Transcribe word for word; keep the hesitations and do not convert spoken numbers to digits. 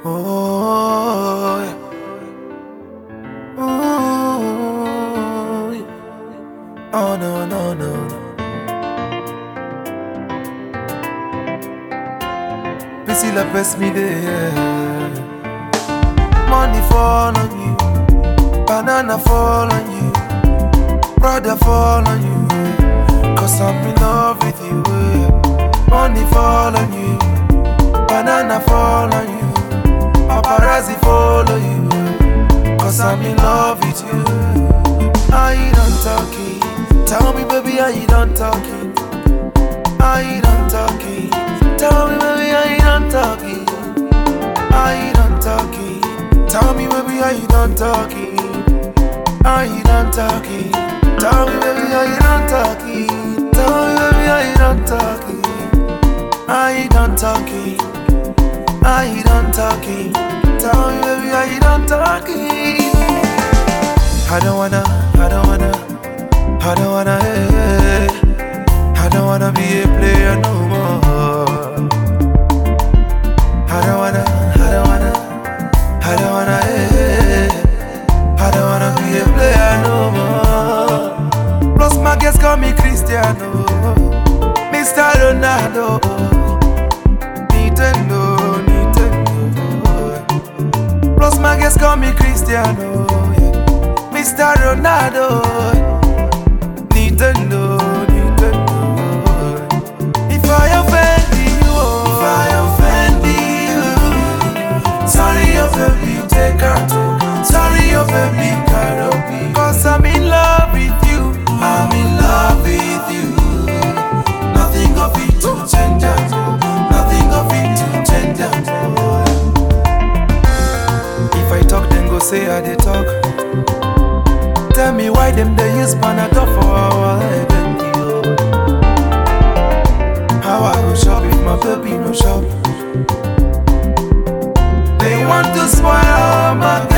Oh, yeah. Oh, yeah. Oh, no, no, no, no. Pissy la best me there. Money fall on you, banana fall on you, brother fall on you, cause I'm in love with you. Money fall on you, banana fall on you, paparazzi follow you, cause I'm in love with you. Are you done talking? Tell me baby, are you done talking? Are you done talking? Tell me baby, are you done talking? Are you done talking? Tell me baby, are you done talking? Are you done talking? Tell me baby, are you done talking? Tell me baby, are you done talking? Are you done talking? Are you done talking? Tell me baby, are you done talking? I don't wanna, I don't wanna, I don't wanna, hey, I don't wanna be a player no more. I don't wanna, I don't wanna, I don't wanna, hey, I don't wanna be a player no more. Plus my guests call me Cristiano, Mister Ronaldo, Nintendo, Nintendo. Plus my guests call me Cristiano, yeah. Mister Ronaldo, Nintendo, Nintendo. If I offend you, if I offend you, sorry your baby, take her to. Sorry your baby, karaoke. Cause I'm in love with you, I'm in love with you. Nothing of it to change it, nothing of it to change it. If I talk, then go say I dey talk. Tell me why them they use Panadol for our head. How I go shop if my baby no shop? They want to spoil our market.